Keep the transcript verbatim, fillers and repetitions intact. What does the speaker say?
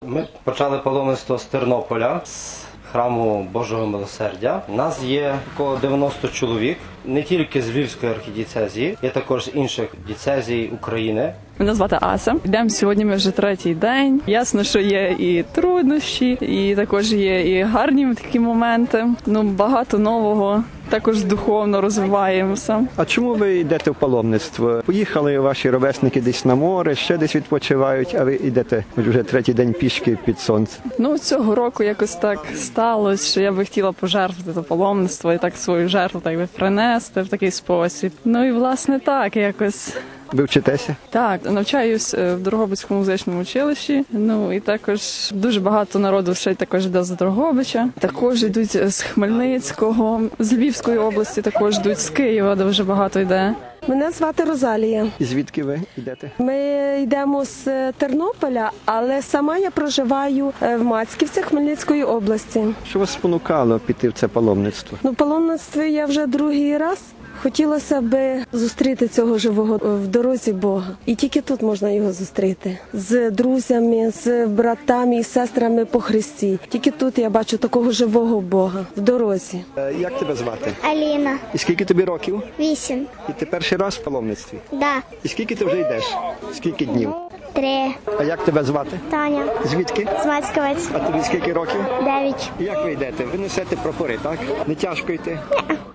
Ми почали паломництво з Тернополя, з храму Божого Милосердя. У нас є коло дев'яносто чоловік, не тільки з Львівської архідієцезії, є також з інших дієцезій України. Мене звати Ася. Йдемо сьогодні ми вже третій день. Ясно, що є і труднощі, і також є і гарні такі моменти. Ну, багато нового. Також духовно розвиваємося. А чому ви йдете в паломництво? Поїхали ваші ровесники десь на море, ще десь відпочивають, а ви йдете вже третій день пішки під сонце. Ну, цього року якось так сталося, що я би хотіла пожертвувати це паломництво і так свою жертву так би принести в такий спосіб. Ну і власне так якось. Ви вчитеся? Так, навчаюсь в Дрогобицькому музичному училищі. Ну і також дуже багато народу ще й також йде з Дрогобича. Також йдуть з Хмельницького, з Львівської області, також йдуть з Києва, де вже багато йде. Мене звати Розалія. І звідки ви йдете? Ми йдемо з Тернополя, але сама я проживаю в Мацьківцях Хмельницької області. Що вас спонукало піти в це паломництво? Ну, в паломництві я вже другий раз. Хотілося б зустріти цього живого в дорозі Бога. І тільки тут можна його зустріти. З друзями, з братами і сестрами по Христі. Тільки тут я бачу такого живого Бога в дорозі. Як тебе звати? Аліна. І скільки тобі років? Вісім. І ти перший раз в паломництві? Да. І скільки ти вже йдеш? Скільки днів? Три. А як тебе звати? Таня. Звідки? З Мацьковець. А тобі скільки років? Дев'ять. І як ви йдете? Ви несете прапори, так? Не тяжко йти?